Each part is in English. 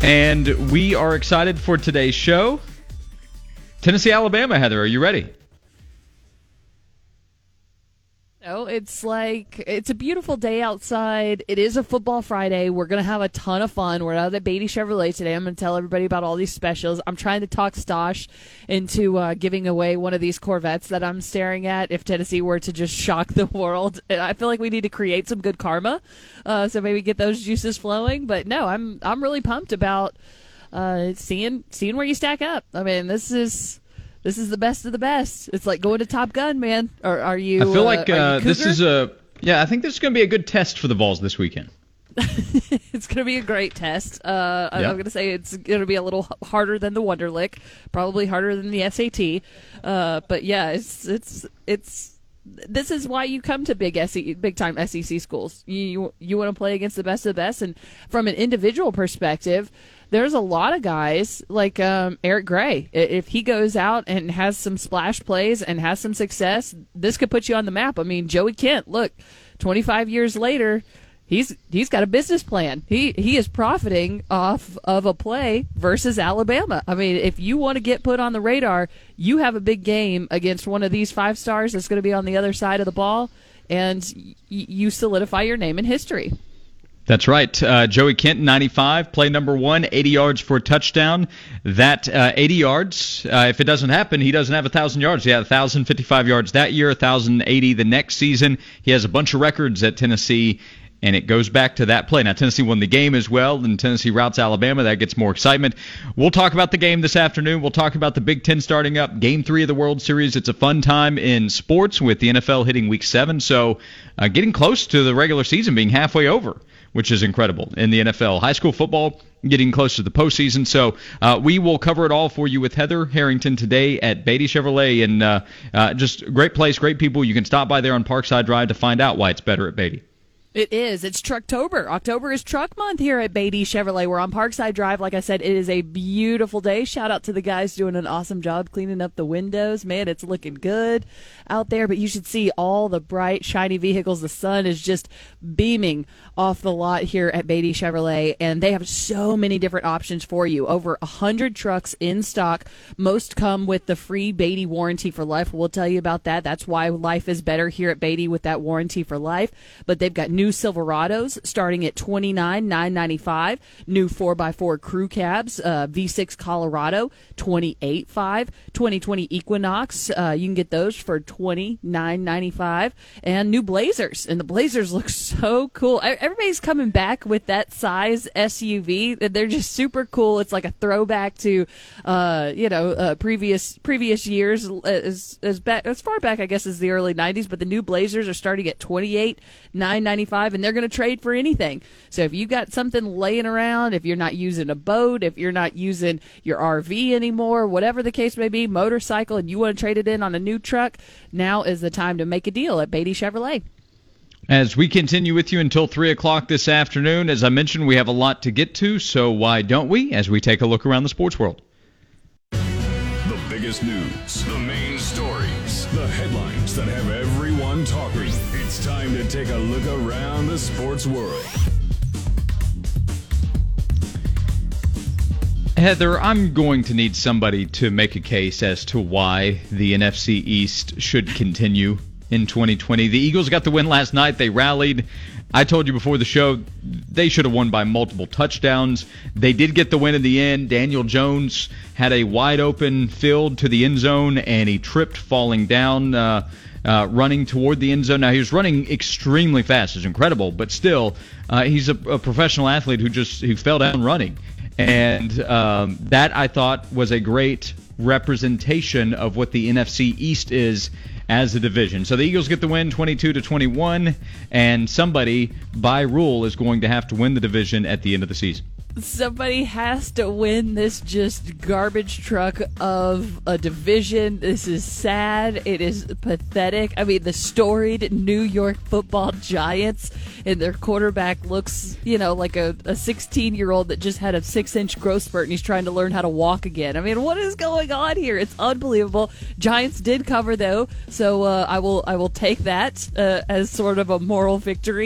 And we are excited for today's show. Tennessee, Alabama, Heather, are you ready? No, it's a beautiful day outside. It is a football Friday. We're going to have a ton of fun. We're out at Beatty Chevrolet today. I'm going to tell everybody about all these specials. I'm trying to talk Stosh into giving away one of these Corvettes that I'm staring at if Tennessee were to just shock the world. I feel like we need to create some good karma, so maybe get those juices flowing. But no, I'm really pumped about seeing where you stack up. I mean, this is the best of the best. It's like going to Top Gun, man. Are you? I feel like this is I think this is going to be a good test for the Vols this weekend. It's going to be a great test. I'm going to say it's going to be a little harder than the Wonderlic, probably harder than the SAT. But yeah, it's this is why you come to big time SEC schools. You want to play against the best of the best, and from an individual perspective, there's a lot of guys like Eric Gray. If he goes out and has some splash plays and has some success, this could put you on the map. I mean, Joey Kent, look, 25 years later, he's got a business plan. He is profiting off of a play versus Alabama. I mean, if you want to get put on the radar, you have a big game against one of these 5 stars that's going to be on the other side of the ball, and you solidify your name in history. That's right. Joey Kent, 95, play number 1, 80 yards for a touchdown. That 80 yards, if it doesn't happen, he doesn't have 1,000 yards. He had 1,055 yards that year, 1,080 the next season. He has a bunch of records at Tennessee, and it goes back to that play. Now, Tennessee won the game as well, and Tennessee routes Alabama. That gets more excitement. We'll talk about the game this afternoon. We'll talk about the Big Ten starting up, Game 3 of the World Series. It's a fun time in sports with the NFL hitting Week 7, so getting close to the regular season being halfway over, which is incredible in the NFL. High school football getting close to the postseason. So we will cover it all for you with Heather Harrington today at Beatty Chevrolet. And just a great place, great people. You can stop by there on Parkside Drive to find out why it's better at Beatty. It is. It's Trucktober. October is Truck Month here at Beatty Chevrolet. We're on Parkside Drive. Like I said, it is a beautiful day. Shout out to the guys doing an awesome job cleaning up the windows. Man, it's looking good out there. But you should see all the bright, shiny vehicles. The sun is just beaming off the lot here at Beatty Chevrolet. And they have so many different options for you. Over 100 trucks in stock. Most come with the free Beatty warranty for life. We'll tell you about that. That's why life is better here at Beatty with that warranty for life. But they've got new Silverados starting at $29,995. New 4x4 crew cabs, V6 Colorado, $28,500. 2020 Equinox, you can get those for $29,995. And new Blazers, and the Blazers look so cool. Everybody's coming back with that size SUV. They're just super cool. It's like a throwback to, previous years, as far back I guess as the early '90s. But the new Blazers are starting at $28,995. And they're going to trade for anything. So if you got something laying around, if you're not using a boat, if you're not using your RV anymore, whatever the case may be, motorcycle, and you want to trade it in on a new truck, now is the time to make a deal at Beatty Chevrolet. As we continue with you until 3 o'clock this afternoon, as I mentioned, we have a lot to get to, so why don't we, as we take a look around the sports world. The biggest news, the main stories, the headlines that have everyone talking. It's time to take a look around the sports world. Heather, I'm going to need somebody to make a case as to why the NFC East should continue in 2020. The Eagles got the win last night. They rallied. I told you before the show they should have won by multiple touchdowns. They did get the win in the end. Daniel Jones had a wide open field to the end zone, and he tripped falling down, running toward the end zone. Now, he was running extremely fast. It's incredible, but still, he's a professional athlete who fell down running. And that, I thought, was a great representation of what the NFC East is as a division. So the Eagles get the win 22-21, and somebody, by rule, is going to have to win the division at the end of the season. Somebody has to win this just garbage truck of a division. This is sad. It is pathetic. I mean, the storied New York Football Giants, and their quarterback looks, like a 16-year-old that just had a 6-inch growth spurt and he's trying to learn how to walk again. I mean, what is going on here? It's unbelievable. Giants did cover, though, so I will take that as sort of a moral victory.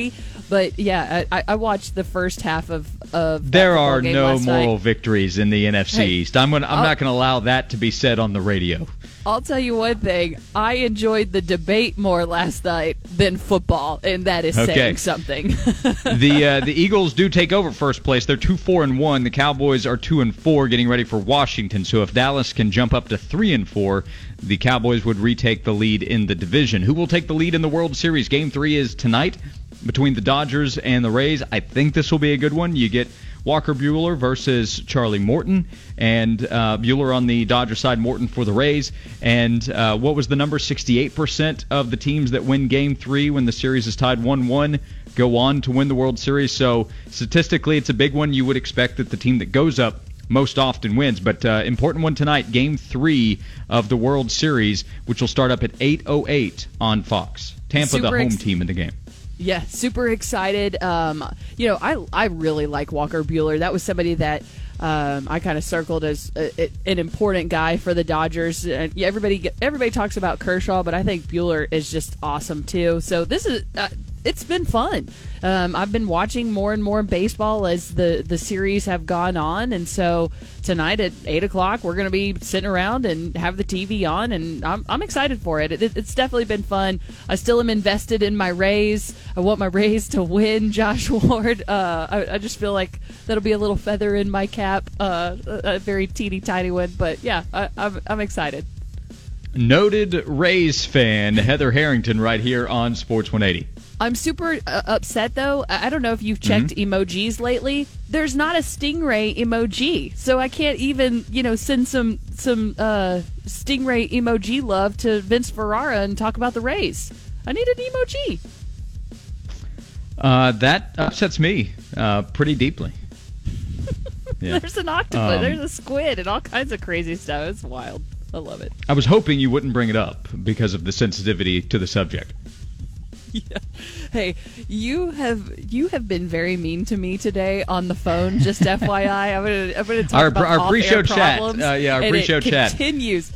But yeah, I watched the first half of There are no moral night. victories in the NFC East. I'm not going to allow that to be said on the radio. I'll tell you one thing. I enjoyed the debate more last night than football, and that is saying something. The Eagles do take over first place. They're 2-4-1. The Cowboys are 2-4, getting ready for Washington. So if Dallas can jump up to 3-4, the Cowboys would retake the lead in the division. Who will take the lead in the World Series? Game 3 is tonight between the Dodgers and the Rays. I think this will be a good one. You get Walker Buehler versus Charlie Morton, and Buehler on the Dodger side, Morton for the Rays. And what was the number? 68% of the teams that win Game 3 when the series is tied 1-1 go on to win the World Series. So statistically, it's a big one. You would expect that the team that goes up most often wins. But important one tonight, Game 3 of the World Series, which will start up at 8:08 on Fox. Tampa, the home team in the game. Yeah, super excited. I really like Walker Buehler. That was somebody that I kind of circled as an important guy for the Dodgers. Everybody talks about Kershaw, but I think Buehler is just awesome too. So this is it's been fun. I've been watching more and more baseball as the series have gone on, and so tonight at 8 o'clock we're going to be sitting around and have the TV on, and I'm excited for it. It's definitely been fun. I still am invested in my Rays. I want my Rays to win, Josh Ward. I just feel like that'll be a little feather in my cap, a very teeny tiny one, but yeah, I'm excited. Noted Rays fan Heather Harrington right here on Sports 180. I'm super upset, though. I don't know if you've checked emojis lately. There's not a stingray emoji, so I can't even, send some stingray emoji love to Vince Ferrara and talk about the Rays. I need an emoji. That upsets me pretty deeply. Yeah. There's an octopus, there's a squid, and all kinds of crazy stuff. It's wild. I love it. I was hoping you wouldn't bring it up because of the sensitivity to the subject. Yeah. Hey, you have been very mean to me today on the phone. Just FYI, I'm gonna talk about our pre-show chat. Problems, our pre-show chat continues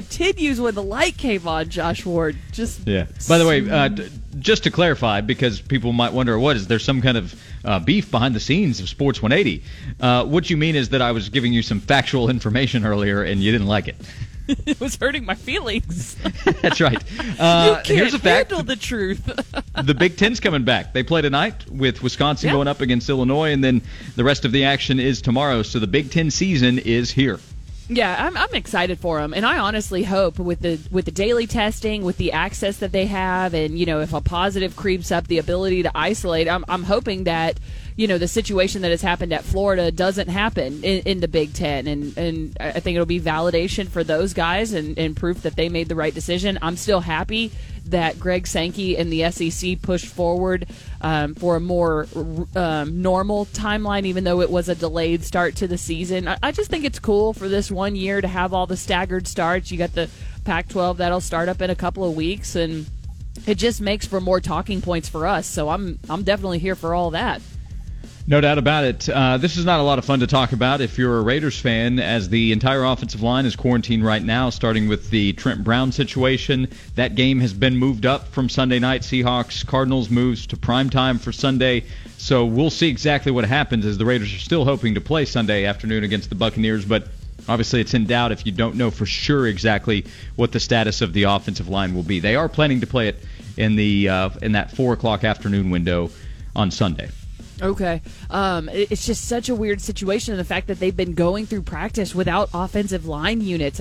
when the light came on. Josh Ward, just By the way, just to clarify, because people might wonder, is there some kind of beef behind the scenes of Sports 180? What you mean is that I was giving you some factual information earlier and you didn't like it. It was hurting my feelings. That's right. You can't here's a fact. handle the truth. The Big Ten's coming back. They play tonight with Wisconsin going up against Illinois, and then the rest of the action is tomorrow. So the Big Ten season is here. Yeah, I'm excited for them, and I honestly hope with the daily testing, with the access that they have, and if a positive creeps up, the ability to isolate. I'm hoping that the situation that has happened at Florida doesn't happen in the Big Ten, and I think it'll be validation for those guys and proof that they made the right decision. I'm still happy that Greg Sankey and the SEC pushed forward for a more normal timeline, even though it was a delayed start to the season. I just think it's cool for this 1 year to have all the staggered starts. You got the Pac-12 that'll start up in a couple of weeks, and it just makes for more talking points for us. So I'm definitely here for all that. No doubt about it. This is not a lot of fun to talk about if you're a Raiders fan, as the entire offensive line is quarantined right now, starting with the Trent Brown situation. That game has been moved up from Sunday night. Seahawks-Cardinals moves to primetime for Sunday. So we'll see exactly what happens, as the Raiders are still hoping to play Sunday afternoon against the Buccaneers. But obviously it's in doubt if you don't know for sure exactly what the status of the offensive line will be. They are planning to play it in that 4 o'clock afternoon window on Sunday. Okay. It's just such a weird situation, the fact that they've been going through practice without offensive line units.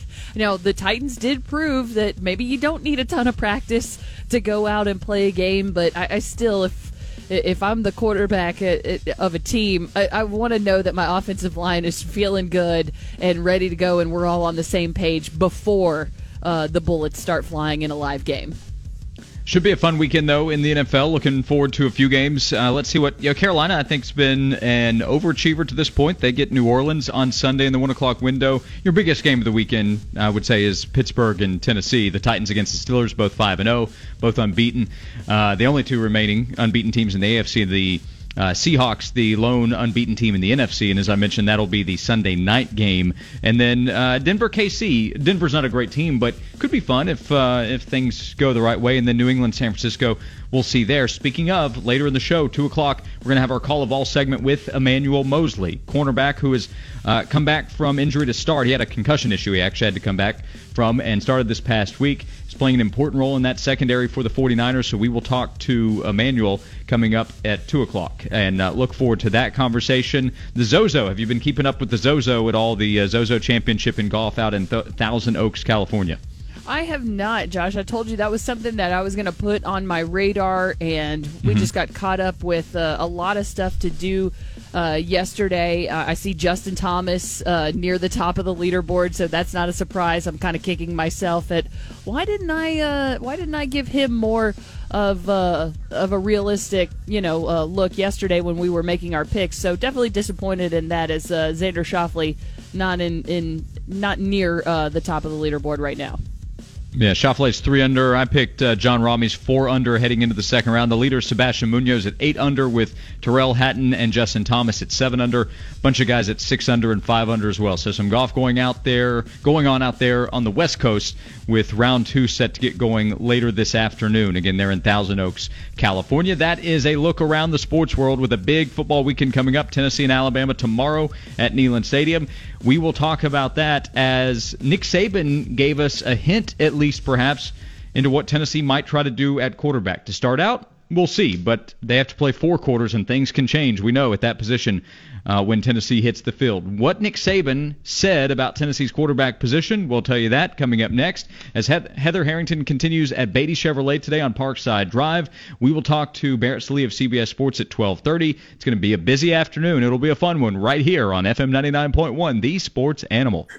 The Titans did prove that maybe you don't need a ton of practice to go out and play a game, but I still, if I'm the quarterback of a team, I want to know that my offensive line is feeling good and ready to go, and we're all on the same page before the bullets start flying in a live game. Should be a fun weekend, though, in the NFL. Looking forward to a few games. Let's see what Carolina, I think, has been an overachiever to this point. They get New Orleans on Sunday in the 1 o'clock window. Your biggest game of the weekend, I would say, is Pittsburgh and Tennessee. The Titans against the Steelers, both 5-0, both unbeaten. The only two remaining unbeaten teams in the AFC, the Seahawks, the lone unbeaten team in the NFC, and as I mentioned, that'll be the Sunday night game. And then Denver KC. Denver's not a great team, but could be fun if things go the right way. And then New England San Francisco, we'll see there. Speaking of, later in the show, 2 o'clock, we're going to have our Call of All segment with Emmanuel Mosley, cornerback who has come back from injury to start. He had a concussion issue he actually had to come back from and started this past week. He's playing an important role in that secondary for the 49ers, so we will talk to Emmanuel coming up at 2 o'clock. And look forward to that conversation. The Zozo, have you been keeping up with the Zozo at all, the Zozo Championship in golf out in Thousand Oaks, California? I have not, Josh. I told you that was something that I was going to put on my radar, and we just got caught up with a lot of stuff to do yesterday. I see Justin Thomas near the top of the leaderboard, so that's not a surprise. I'm kind of kicking myself at why didn't I give him more of a realistic look yesterday when we were making our picks. So definitely disappointed in that, as Xander Schauffele not near the top of the leaderboard right now. Yeah, Schauffele's 3 under. I picked John Ramey's 4 under heading into the second round. The leader, Sebastian Munoz, at 8 under with Terrell Hatton and Justin Thomas at 7 under. A bunch of guys at 6 under and 5 under as well. So some golf going on out there on the West Coast, with round 2 set to get going later this afternoon. Again, they're in Thousand Oaks, California. That is a look around the sports world with a big football weekend coming up. Tennessee and Alabama tomorrow at Neyland Stadium. We will talk about that as Nick Saban gave us a hint, at least perhaps, into what Tennessee might try to do at quarterback. To start out, we'll see, but they have to play 4 quarters and things can change, we know, at that position when Tennessee hits the field. What Nick Saban said about Tennessee's quarterback position, we'll tell you that coming up next. As Heather Harrington continues at Beatty Chevrolet today on Parkside Drive, we will talk to Barrett Sallee of CBS Sports at 12:30. It's going to be a busy afternoon. It'll be a fun one right here on FM 99.1, The Sports Animal.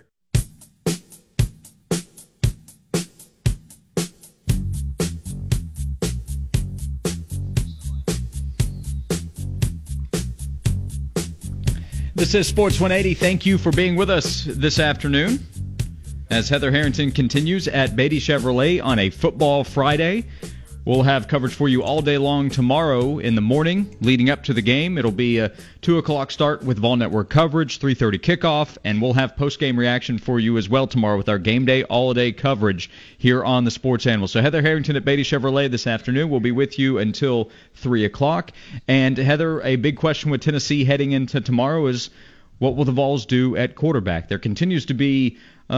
This is Sports 180. Thank you for being with us this afternoon as Heather Harrington continues at Beatty Chevrolet on a football Friday. We'll have coverage for you all day long tomorrow in the morning leading up to the game. It'll be a 2 o'clock start with Vol Network coverage, 3:30 kickoff, and we'll have post-game reaction for you as well tomorrow with our game day, all-day coverage here on the Sports Animal. So Heather Harrington at Beatty Chevrolet this afternoon will be with you until 3 o'clock. And Heather, a big question with Tennessee heading into tomorrow is, what will the Vols do at quarterback? There continues to be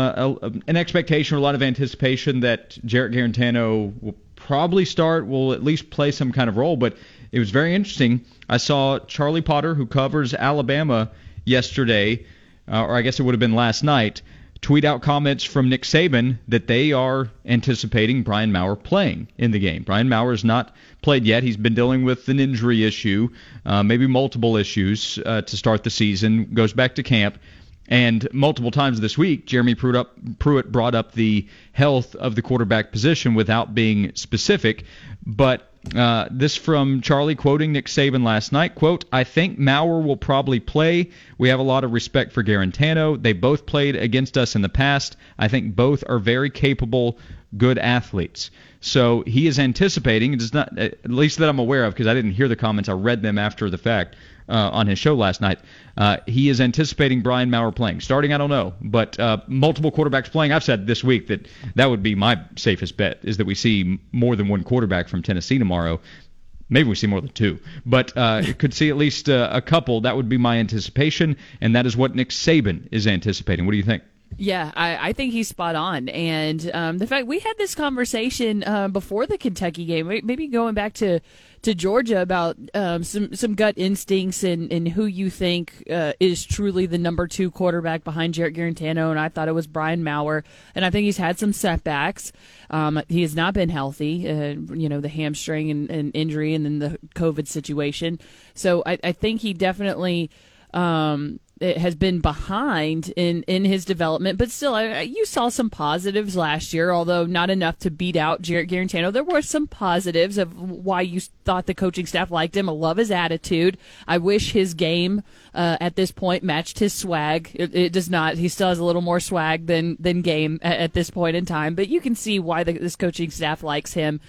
an expectation, or a lot of anticipation, that Jarrett Garantano will probably start, will at least play some kind of role. But it was very interesting. I saw Charlie Potter, who covers Alabama, yesterday, or I guess it would have been last night, tweet out comments from Nick Saban that they are anticipating Brian Maurer playing in the game. Brian Maurer has not played yet. He's been dealing with an injury issue, maybe multiple issues to start the season, goes back to camp. And multiple times this week, Jeremy Pruitt brought up the health of the quarterback position without being specific. But this from Charlie, quoting Nick Saban last night, quote, "I think Maurer will probably play. We have a lot of respect for Garantano. They both played against us in the past. I think both are very capable, good athletes." So he is anticipating, it is not, at least that I'm aware of, because I didn't hear the comments, I read them after the fact on his show last night. He is anticipating Brian Maurer playing. Starting, I don't know, but multiple quarterbacks playing. I've said this week that would be my safest bet, is that we see more than one quarterback from Tennessee tomorrow. Maybe we see more than 2, but could see at least a couple. That would be my anticipation, and that is what Nick Saban is anticipating. What do you think? Yeah, I think he's spot on. And the fact we had this conversation before the Kentucky game, maybe going back to Georgia, about some gut instincts and who you think is truly the number 2 quarterback behind Jarrett Garantano, and I thought it was Brian Maurer. And I think he's had some setbacks. He has not been healthy, the hamstring and injury, and then the COVID situation. So I think he definitely has been behind in his development, but still, you saw some positives last year, although not enough to beat out Jarrett Guarantano. There were some positives of why you thought the coaching staff liked him. I love his attitude. I wish his game at this point matched his swag. It does not. He still has a little more swag than game at this point in time, but you can see why this coaching staff likes him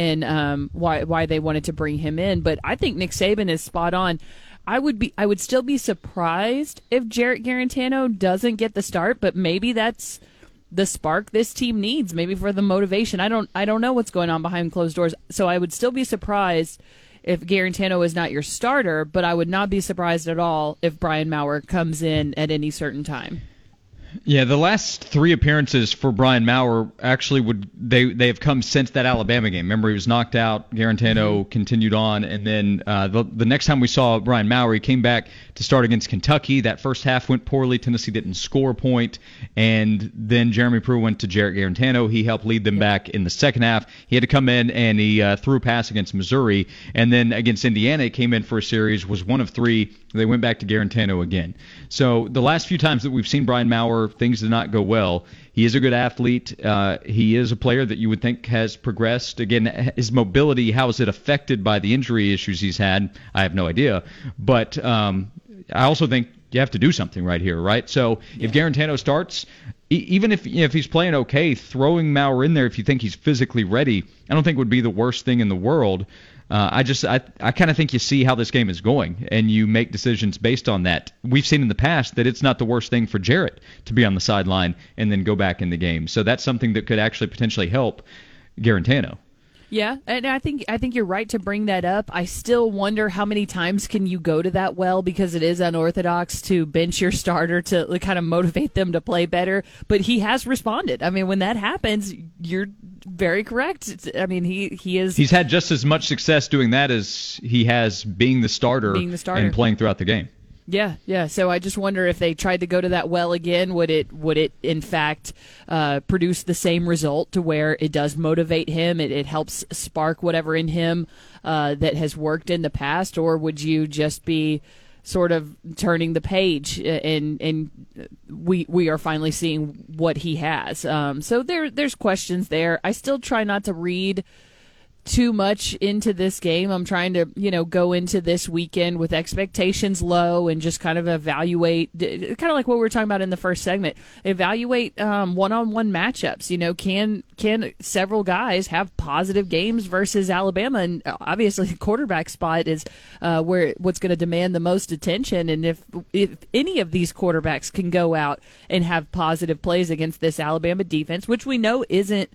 and why they wanted to bring him in. But I think Nick Saban is spot on. I would still be surprised if Jarrett Guarantano doesn't get the start, but maybe that's the spark this team needs, maybe for the motivation. I don't know what's going on behind closed doors, so I would still be surprised if Guarantano is not your starter, but I would not be surprised at all if Brian Maurer comes in at any certain time. Yeah, the last 3 appearances for Brian Maurer actually they have come since that Alabama game. Remember, he was knocked out. Guarantano continued on, and then the next time we saw Brian Maurer, he came back to start against Kentucky. That first half went poorly. Tennessee didn't score a point, and then Jeremy Pruitt went to Jarrett Guarantano. He helped lead them back in the second half. He had to come in, and he threw a pass against Missouri, and then against Indiana, he came in for a series, was 1 of 3. They went back to Guarantano again. So the last few times that we've seen Brian Maurer, things did not go well. He is a good athlete. He is a player that you would think has progressed. Again, his mobility, how is it affected by the injury issues he's had? I have no idea. But I also think you have to do something right here, right? So if Guarantano starts, even if he's playing okay, throwing Maurer in there if you think he's physically ready, I don't think would be the worst thing in the world. I kind of think you see how this game is going, and you make decisions based on that. We've seen in the past that it's not the worst thing for Jarrett to be on the sideline and then go back in the game. So that's something that could actually potentially help Guarantano. Yeah, and I think you're right to bring that up. I still wonder how many times can you go to that well, because it is unorthodox to bench your starter to kind of motivate them to play better. But he has responded. I mean, when that happens, you're very correct. I mean, he's had just as much success doing that as he has being the starter and playing throughout the game. Yeah. So I just wonder if they tried to go to that well again, would it in fact produce the same result to where it does motivate him? It helps spark whatever in him that has worked in the past, or would you just be sort of turning the page and we are finally seeing what he has? So there's questions there. I still try not to read too much into this game. I'm trying to, go into this weekend with expectations low and just kind of evaluate, kind of like what we were talking about in the first segment, evaluate one-on-one matchups. Can several guys have positive games versus Alabama? And obviously the quarterback spot is what's going to demand the most attention. And if any of these quarterbacks can go out and have positive plays against this Alabama defense, which we know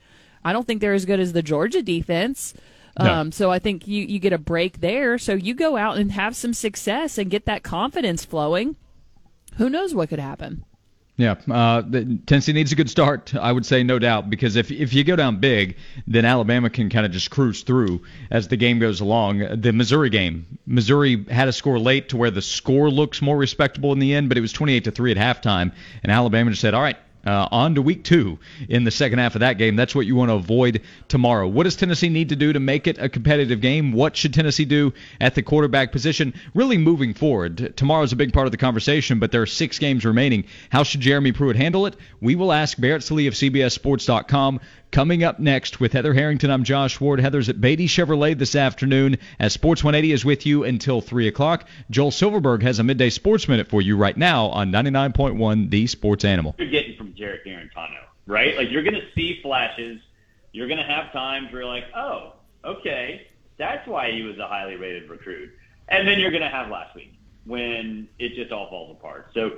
I don't think they're as good as the Georgia defense. No. So I think you get a break there. So you go out and have some success and get that confidence flowing. Who knows what could happen? Yeah, Tennessee needs a good start, I would say, no doubt, because if you go down big, then Alabama can kind of just cruise through as the game goes along. The Missouri game, Missouri had a score late to where the score looks more respectable in the end, but it was 28-3 at halftime, and Alabama just said, all right, on to week 2 in the second half of that game. That's what you want to avoid tomorrow. What does Tennessee need to do to make it a competitive game? What should Tennessee do at the quarterback position? Really moving forward. Tomorrow's a big part of the conversation, but there are 6 games remaining. How should Jeremy Pruitt handle it? We will ask Barrett Sallee of CBSSports.com. Coming up next with Heather Harrington, I'm Josh Ward. Heather's at Beatty Chevrolet this afternoon as Sports 180 is with you until 3 o'clock. Joel Silverberg has a midday sports minute for you right now on 99.1 The Sports Animal. You're getting from Jarrett Guarantano, right? Like, you're going to see flashes. You're going to have times where you're like, oh, okay, that's why he was a highly rated recruit. And then you're going to have last week when it just all falls apart. So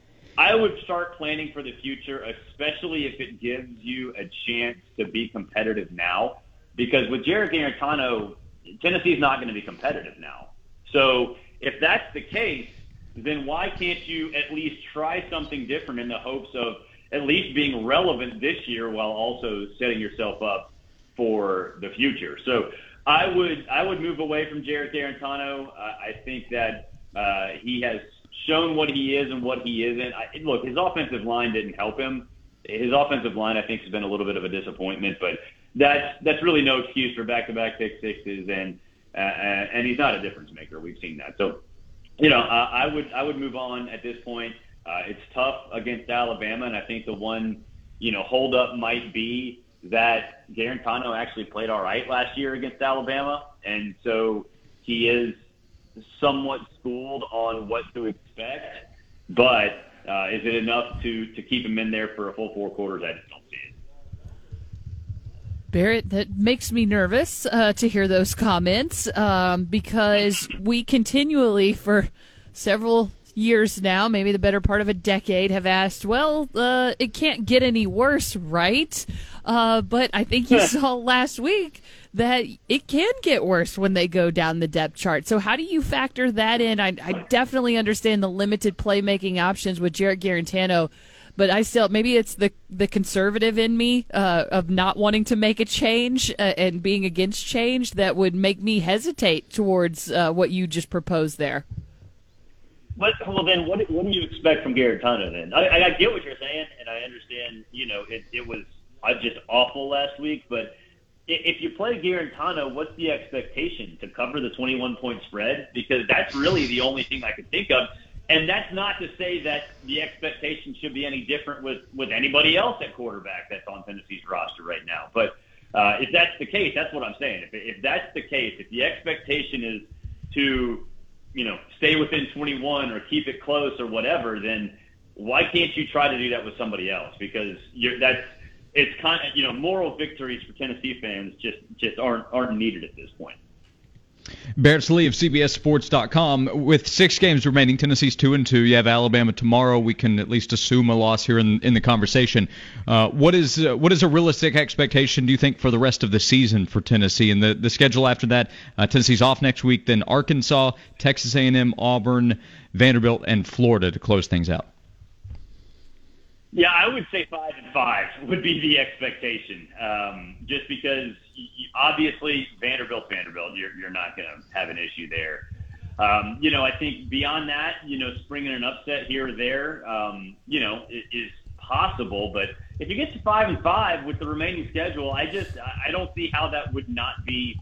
I would start planning for the future, especially if it gives you a chance to be competitive now. Because with Jarrett Guarantano, Tennessee's not going to be competitive now. So if that's the case, then why can't you at least try something different in the hopes of at least being relevant this year while also setting yourself up for the future? So I would move away from Jarrett Guarantano. I think that he has shown what he is and what he isn't. Look, his offensive line didn't help him. His offensive line, I think, has been a little bit of a disappointment, but that's really no excuse for back-to-back pick sixes, and he's not a difference maker. We've seen that. So I would move on at this point. It's tough against Alabama, and I think the one, holdup might be that Guarantano actually played all right last year against Alabama, and so he is somewhat schooled on what to expect. But is it enough to keep him in there for a full 4 quarters? I just don't see it. Barrett, that makes me nervous to hear those comments because we continually, for several years now, maybe the better part of a decade, have asked, well, it can't get any worse, right? But I think you saw last week that it can get worse when they go down the depth chart. So how do you factor that in? I definitely understand the limited playmaking options with Jarrett Guarantano, but I still, maybe it's the conservative in me of not wanting to make a change and being against change that would make me hesitate towards what you just proposed there. Well, then what do you expect from Guarantano then? I get what you're saying, and I understand, it was just awful last week, but if you play Guarantano, what's the expectation? To cover the 21-point spread? Because that's really the only thing I could think of. And that's not to say that the expectation should be any different with anybody else at quarterback that's on Tennessee's roster right now. But if that's the case, that's what I'm saying. If that's the case, if the expectation is to, stay within 21 or keep it close or whatever, then why can't you try to do that with somebody else? Because it's kind of, moral victories for Tennessee fans just aren't needed at this point. Barrett Sallee of CBSSports.com. With 6 games remaining, Tennessee's 2-2. You have Alabama tomorrow. We can at least assume a loss here in the conversation. What is a realistic expectation, do you think, for the rest of the season for Tennessee? And the schedule after that, Tennessee's off next week, then Arkansas, Texas A&M, Auburn, Vanderbilt, and Florida to close things out. Yeah, I would say 5-5 would be the expectation. Just because obviously Vanderbilt, you're not going to have an issue there. I think beyond that, springing an upset here or there, is possible. But if you get to 5-5 with the remaining schedule, I don't see how that would not be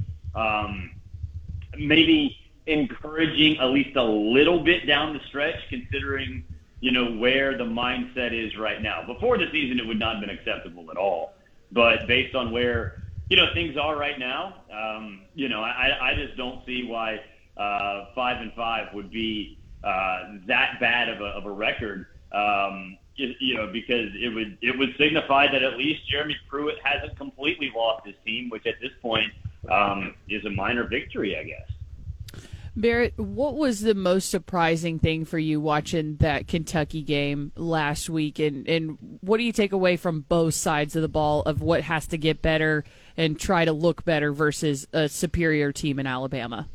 maybe encouraging at least a little bit down the stretch, considering where the mindset is right now. Before the season, it would not have been acceptable at all. But based on where, things are right now, I just don't see why 5-5 would be that bad of a record, because it would signify that at least Jeremy Pruitt hasn't completely lost his team, which at this point is a minor victory, I guess. Barrett, what was the most surprising thing for you watching that Kentucky game last week, and what do you take away from both sides of the ball of what has to get better and try to look better versus a superior team in Alabama?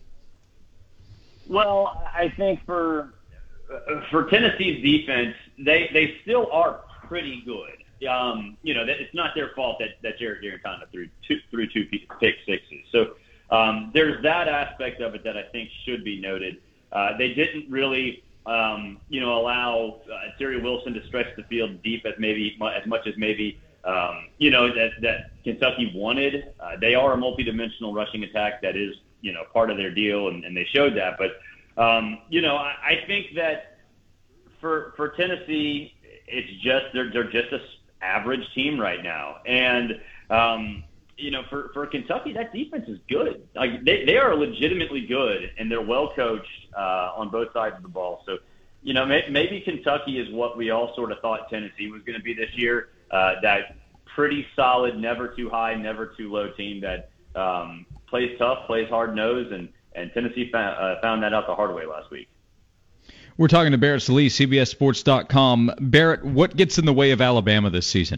Well, I think for Tennessee's defense, they still are pretty good. It's not their fault that Jarrett Guarantano threw two pick sixes. So there's that aspect of it that I think should be noted. They didn't really, allow Terry Wilson to stretch the field deep as much as maybe that Kentucky wanted. They are a multidimensional rushing attack that is part of their deal, and they showed that. But I think that for Tennessee, it's just they're just a average team right now, and for Kentucky, that defense is good. Like they are legitimately good, and they're well coached on both sides of the ball. So, maybe Kentucky is what we all sort of thought Tennessee was going to be this year. That pretty solid, never too high, never too low team that plays tough, plays hard nosed, and Tennessee found that out the hard way last week. We're talking to Barrett Sallee, CBSSports.com. Barrett, what gets in the way of Alabama this season?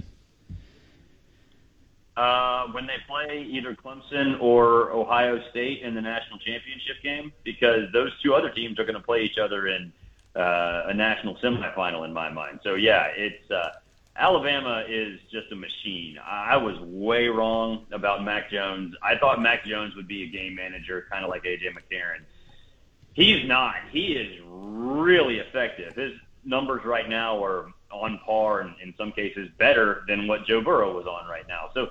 When they play either Clemson or Ohio State in the national championship game, because those two other teams are going to play each other in a national semifinal in my mind. So, yeah, it's Alabama is just a machine. I was way wrong about Mac Jones. I thought Mac Jones would be a game manager, kind of like A.J. McCarron. He's not. He is really effective. His numbers right now are on par and in some cases better than what Joe Burrow was on right now. So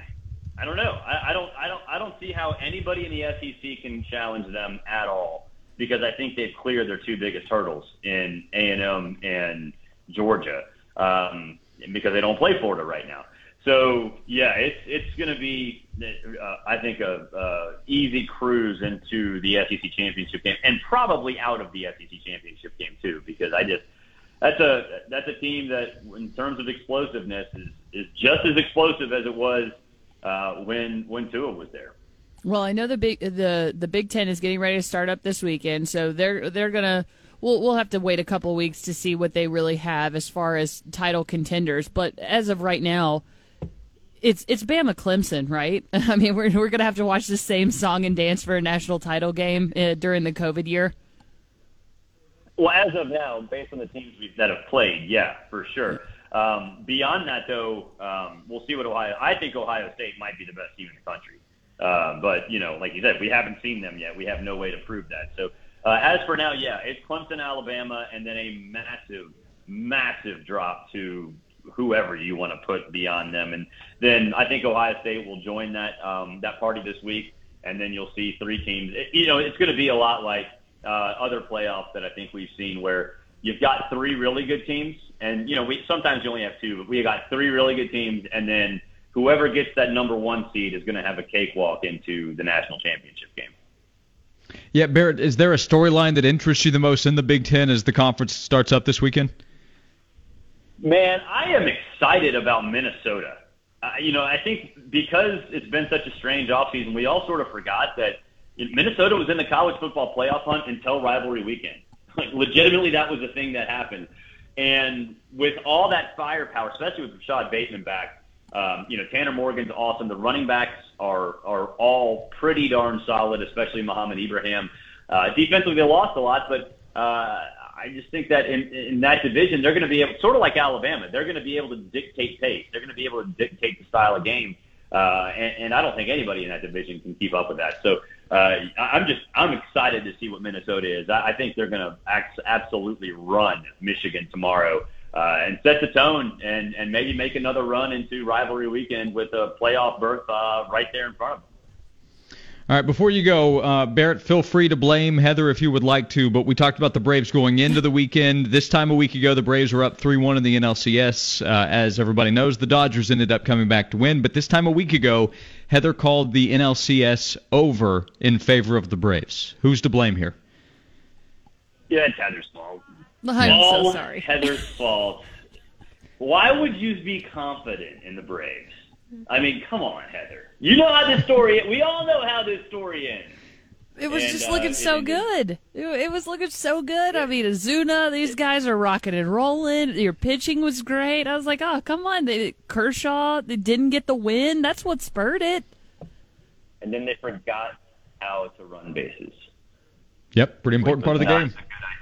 I don't know. I don't see how anybody in the SEC can challenge them at all. because I think they've cleared their two biggest hurdles in A&M and Georgia, because they don't play Florida right now. So yeah, it's going to be, I think, a easy cruise into the SEC championship game, and probably out of the SEC championship game too, because that's a team that, in terms of explosiveness, is just as explosive as it was when Tua was there. Well, I know the Big Ten is getting ready to start up this weekend, so they're gonna. We'll have to wait a couple of weeks to see what they really have as far as title contenders. But as of right now, it's Bama Clemson, right? I mean, we're gonna have to watch the same song and dance for a national title game during the COVID year. Well, as of now, based on the teams that have played, yeah, for sure. Beyond that, though, we'll see what I think Ohio State might be the best team in the country. But, like you said, we haven't seen them yet. We have no way to prove that. So as for now, yeah, it's Clemson, Alabama, and then a massive, massive drop to whoever you want to put beyond them. And then I think Ohio State will join that party this week, and then you'll see three teams. It's going to be a lot like other playoffs that I think we've seen, where you've got three really good teams, and sometimes you only have two, but we got three really good teams, and then whoever gets that number one seed is going to have a cakewalk into the national championship game. Yeah, Barrett, is there a storyline that interests you the most in the Big Ten as the conference starts up this weekend? Man, I am excited about Minnesota. I think because it's been such a strange offseason, we all sort of forgot that Minnesota was in the college football playoff hunt until rivalry weekend. Like, legitimately, that was the thing that happened. And with all that firepower, especially with Rashad Bateman back, Tanner Morgan's awesome. The running backs are all pretty darn solid, especially Muhammad Ibrahim. Defensively, they lost a lot, but I just think that in that division, they're going to be able, sort of like Alabama, they're going to be able to dictate pace. They're going to be able to dictate the style of game. And I don't think anybody in that division can keep up with that. So I'm excited to see what Minnesota is. I think they're going to absolutely run Michigan tomorrow. And set the tone and maybe make another run into rivalry weekend with a playoff berth right there in front of them. All right, before you go, Barrett, feel free to blame Heather if you would like to, but we talked about the Braves going into the weekend. This time a week ago, the Braves were up 3-1 in the NLCS. As everybody knows, the Dodgers ended up coming back to win, but this time a week ago, Heather called the NLCS over in favor of the Braves. Who's to blame here? Yeah, it's Heather's fault. I'm so sorry. Heather's fault. Why would you be confident in the Braves? I mean, come on, Heather. You know how this story – we all know how this story ends. It was just looking so good. It was looking so good. I mean, Azuna, these guys are rocking and rolling. Your pitching was great. I was like, oh, come on. Kershaw, they didn't get the win. That's what spurred it. And then they forgot how to run bases. Yep, pretty important part of the game.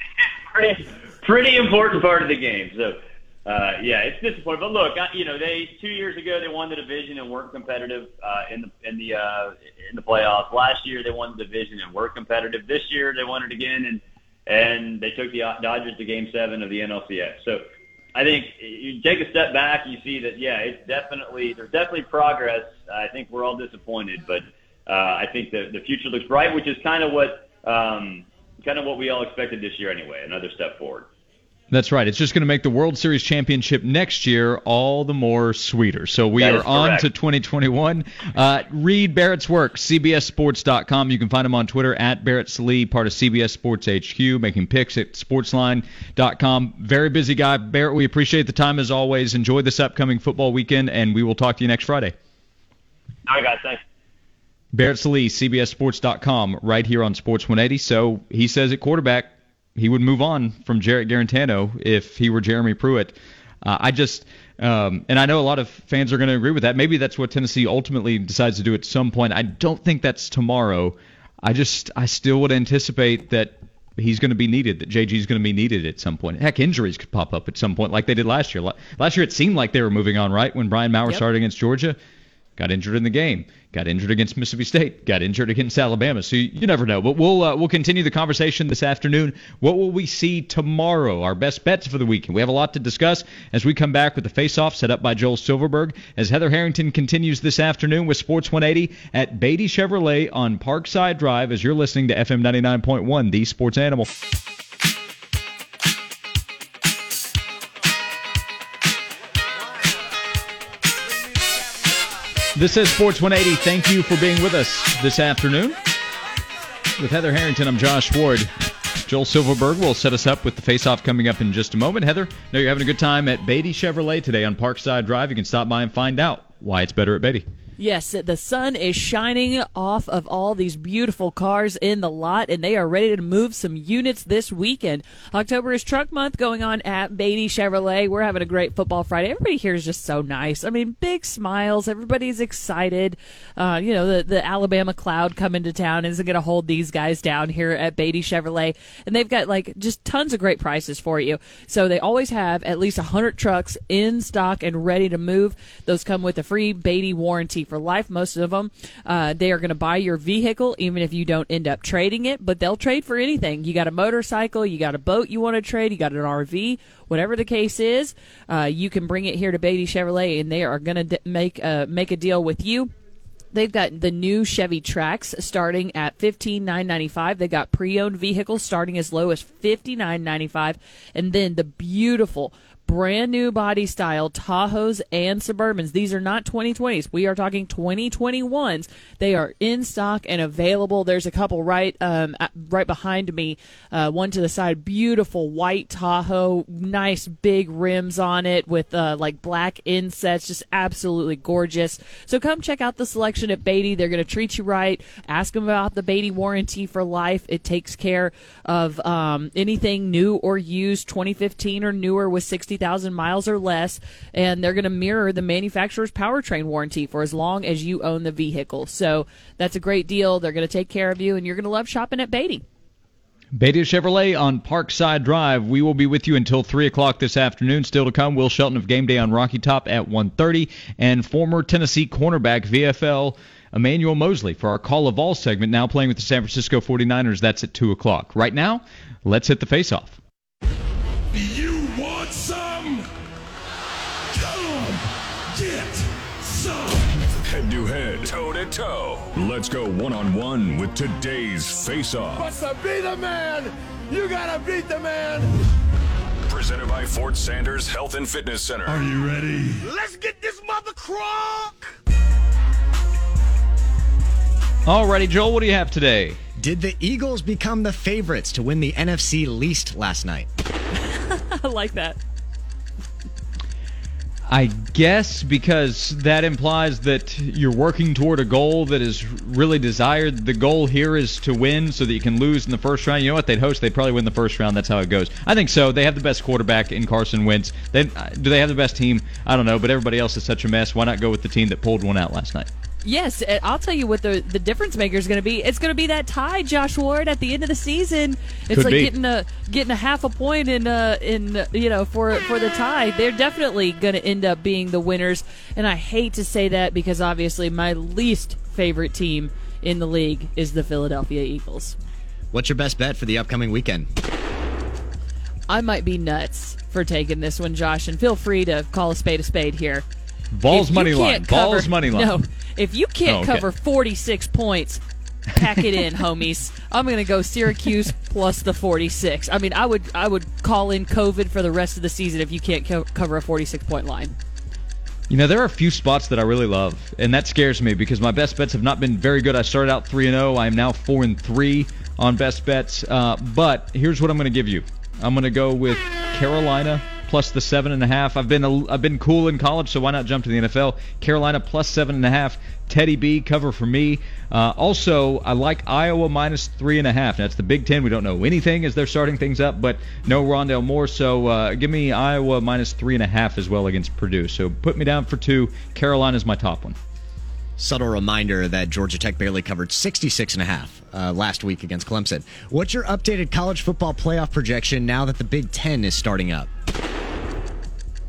Pretty important part of the game. So, yeah, it's disappointing. But look, they 2 years ago they won the division and weren't competitive in the playoffs. Last year they won the division and were competitive. This year they won it again, and they took the Dodgers to Game 7 of the NLCS. So, I think you take a step back, you see that there's definitely progress. I think we're all disappointed, but I think the future looks bright, which is kind of what we all expected this year anyway, another step forward. That's right. It's just going to make the World Series championship next year all the more sweeter. So we are on to 2021. Read Barrett's work, CBSSports.com. You can find him on Twitter at Barrett Salee, part of CBS Sports HQ, making picks at Sportsline.com. Very busy guy. Barrett, we appreciate the time as always. Enjoy this upcoming football weekend, and we will talk to you next Friday. All right, guys. Thanks. Barrett Salee, CBSSports.com, right here on Sports 180. So he says at quarterback, he would move on from Jarrett Garantano if he were Jeremy Pruitt. And I know a lot of fans are going to agree with that. Maybe that's what Tennessee ultimately decides to do at some point. I don't think that's tomorrow. I still would anticipate that he's going to be needed, that JG is going to be needed at some point. Heck, injuries could pop up at some point like they did last year. Last year it seemed like they were moving on, right, when Brian Maurer started against Georgia. got injured in the game, got injured against Mississippi State, got injured against Alabama. So you never know. But we'll continue the conversation this afternoon. What will we see tomorrow? Our best bets for the weekend. We have a lot to discuss as we come back with the face-off set up by Joel Silverberg as Heather Harrington continues this afternoon with Sports 180 at Beatty Chevrolet on Parkside Drive as you're listening to FM 99.1, the Sports Animal. This is Sports 180. Thank you for being with us this afternoon. With Heather Harrington, I'm Josh Ward. Joel Silverberg will set us up with the face-off coming up in just a moment. Heather, know you're having a good time at Beatty Chevrolet today on Parkside Drive. You can stop by and find out why it's better at Beatty. Yes, the sun is shining off of all these beautiful cars in the lot, and they are ready to move some units this weekend. October is Truck Month going on at Beatty Chevrolet. We're having a great football Friday. Everybody here is just so nice. I mean, big smiles. Everybody's excited. The Alabama cloud coming to town isn't going to hold these guys down here at Beatty Chevrolet, and they've got just tons of great prices for you. So they always have at least 100 trucks in stock and ready to move. Those come with a free Beatty warranty for life, most of them. They are going to buy your vehicle even if you don't end up trading it, but they'll trade for anything. You got a motorcycle, you got a boat you want to trade, you got an RV, whatever the case is, you can bring it here to Beatty Chevrolet, and they are going to make a deal with you. They've got the new Chevy Trax starting at $15,995. They got pre-owned vehicles starting as low as $59,995, and then the beautiful brand new body style Tahoes and Suburbans. These are not 2020s. We are talking 2021s. They are in stock and available. There's a couple right behind me, one to the side. Beautiful white Tahoe, nice big rims on it with black insets, just absolutely gorgeous. So come check out the selection at Beatty. They're going to treat you right. Ask them about the Beatty warranty for life. It takes care of anything new or used 2015 or newer with 60,000 miles or less, and they're going to mirror the manufacturer's powertrain warranty for as long as you own the vehicle. So that's a great deal. They're going to take care of you, and you're going to love shopping at Beatty. Beatty Chevrolet on Parkside Drive. We will be with you until 3 o'clock this afternoon. Still to come, Will Shelton of Game Day on Rocky Top at 1:30, and former Tennessee cornerback VFL Emmanuel Mosley for our Call of All segment, now playing with the San Francisco 49ers. That's at 2 o'clock. Right now, let's hit the face-off. You want some? Come get some. Head-to-head, toe-to-toe. Let's go one-on-one with today's face-off. But to be the man, you gotta beat the man. Presented by Fort Sanders Health and Fitness Center. Are you ready? Let's get this mother crock. Alrighty, Joel, what do you have today? Did the Eagles become the favorites to win the NFC least last night? I like that. I guess because that implies that you're working toward a goal that is really desired. The goal here is to win so that you can lose in the first round. You know what? They'd host. They'd probably win the first round. That's how it goes. I think so. They have the best quarterback in Carson Wentz. Do they have the best team? I don't know, but everybody else is such a mess. Why not go with the team that pulled one out last night? Yes, I'll tell you what the difference maker is going to be. It's going to be that tie, Josh Ward, at the end of the season. It's Could like be. getting a half a point in for the tie. They're definitely going to end up being the winners. And I hate to say that because obviously my least favorite team in the league is the Philadelphia Eagles. What's your best bet for the upcoming weekend? I might be nuts for taking this one, Josh, and feel free to call a spade here. Balls money line. Balls money line. No, if you can't cover 46 points, pack it in, homies. I'm going to go Syracuse plus the 46. I mean, I would call in COVID for the rest of the season if you can't cover a 46-point line. You know, there are a few spots that I really love, and that scares me because my best bets have not been very good. I started out 3-0. I am now 4-3 on best bets. But here's what I'm going to give you. I'm going to go with Carolina plus the 7.5. I've been cool in college, so why not jump to the NFL? Carolina plus 7.5. Teddy B cover for me. Also, I like Iowa minus 3.5. That's the Big Ten. We don't know anything as they're starting things up, but no Rondale Moore. So give me Iowa minus 3.5 as well against Purdue. So put me down for 2. Carolina's my top one. Subtle reminder that Georgia Tech barely covered 66.5 last week against Clemson. What's your updated college football playoff projection now that the Big Ten is starting up?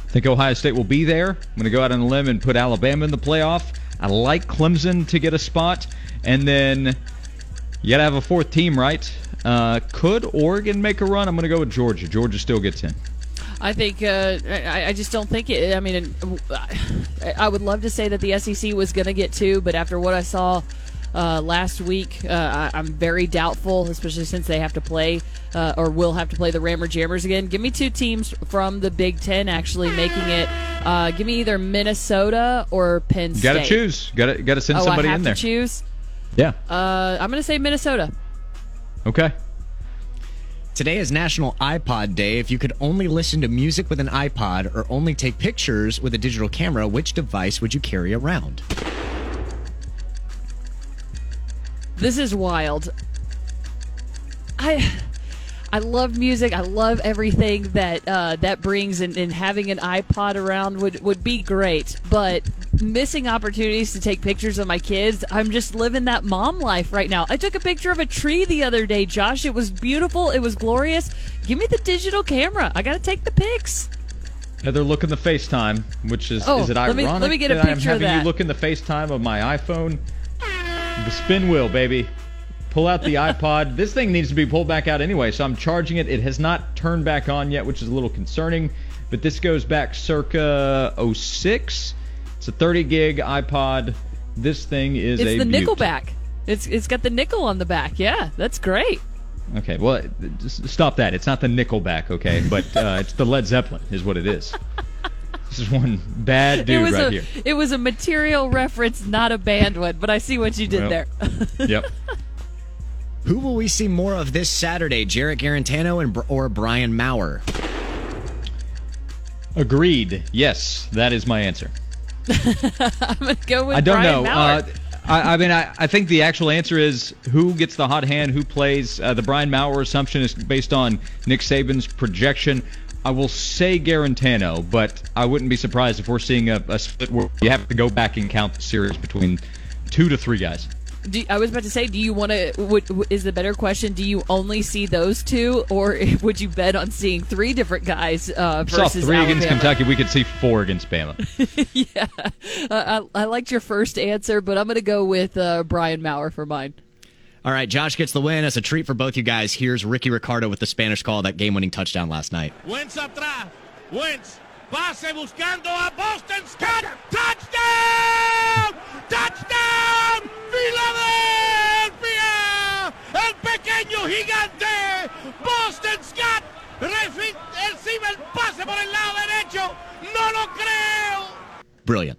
I think Ohio State will be there. I'm going to go out on a limb and put Alabama in the playoff. I like Clemson to get a spot. And then you got to have a fourth team, right? Could Oregon make a run? I'm going to go with Georgia. Georgia still gets in. I think I just don't think it. I mean, I would love to say that the SEC was going to get 2, but after what I saw last week, I'm very doubtful, especially since they have to play or will have to play the Rammer Jammers again. Give me 2 teams from the Big Ten actually making it. Give me either Minnesota or Penn State. Got to choose. Got to send somebody I have in there. To choose. Yeah. I'm going to say Minnesota. Okay. Today is National iPod Day. If you could only listen to music with an iPod or only take pictures with a digital camera, which device would you carry around? This is wild. I love music. I love everything that that brings, and having an iPod around would be great. But missing opportunities to take pictures of my kids, I'm just living that mom life right now. I took a picture of a tree the other day, Josh. It was beautiful. It was glorious. Give me the digital camera. I got to take the pics. They're looking the FaceTime, which is it ironic let me get a that I'm picture of having that. you look in the FaceTime of my iPhone? The spin wheel, baby. Pull out the iPod. This thing needs to be pulled back out anyway, so I'm charging it. It has not turned back on yet, which is a little concerning, but this goes back circa 06. It's a 30 gig iPod. This thing is It's a the beaut. Nickelback. It's got the nickel on the back. Yeah, that's great. Okay, well, just stop that. It's not the Nickelback, okay? But it's the Led Zeppelin is what it is. This is one bad dude right here. It was a material reference, not a band one, but I see what you did there. Yep. Who will we see more of this Saturday, Jarrett Garantano or Brian Maurer? Agreed. Yes, that is my answer. I'm going to go with I don't Brian know. Maurer. I think the actual answer is who gets the hot hand, who plays. The Brian Maurer assumption is based on Nick Saban's projection. I will say Garantano, but I wouldn't be surprised if we're seeing a split where you have to go back and count the series between 2 to 3 guys. I was about to say, do you want to? Is the better question? Do you only see those 2, or would you bet on seeing 3 different guys versus Saw 3 Alabama? against Kentucky. We could see 4 against Bama. Yeah, I liked your first answer, but I'm going to go with Brian Maurer for mine. All right, Josh gets the win. As a treat for both you guys, here's Ricky Ricardo with the Spanish call, that game-winning touchdown last night. Wentz atrás. Wentz. Pase buscando a Boston Scott. Touchdown! Touchdown! Philadelphia! El pequeño gigante. Boston Scott. Recibe el pase por el lado derecho. No lo creo. Brilliant.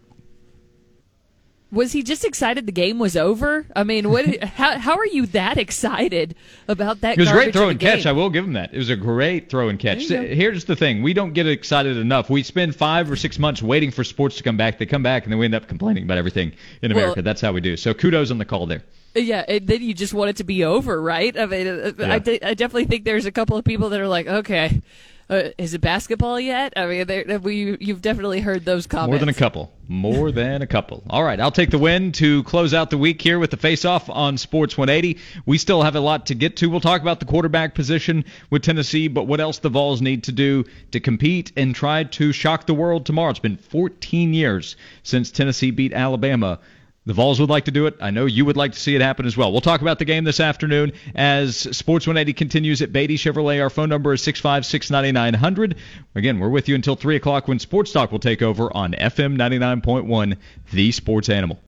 Was he just excited the game was over? I mean, how are you that excited about that? It was a great garbage throw of a and catch. game? I will give him that. It was a great throw and catch. There you go. Here's the thing. We don't get excited enough. We spend 5 or 6 months waiting for sports to come back. They come back, and then we end up complaining about everything in America. That's how we do. So kudos on the call there. Yeah, and then you just want it to be over, right? I mean, I definitely think there's a couple of people that are like, okay, is it basketball yet? I mean, you've definitely heard those comments. More than a couple. More than a couple. All right, I'll take the win to close out the week here with the face-off on Sports 180. We still have a lot to get to. We'll talk about the quarterback position with Tennessee, but what else the Vols need to do to compete and try to shock the world tomorrow. It's been 14 years since Tennessee beat Alabama. The Vols would like to do it. I know you would like to see it happen as well. We'll talk about the game this afternoon as Sports 180 continues at Beatty Chevrolet. Our phone number is 656-9900. Again, we're with you until 3 o'clock when Sports Talk will take over on FM 99.1, The Sports Animal.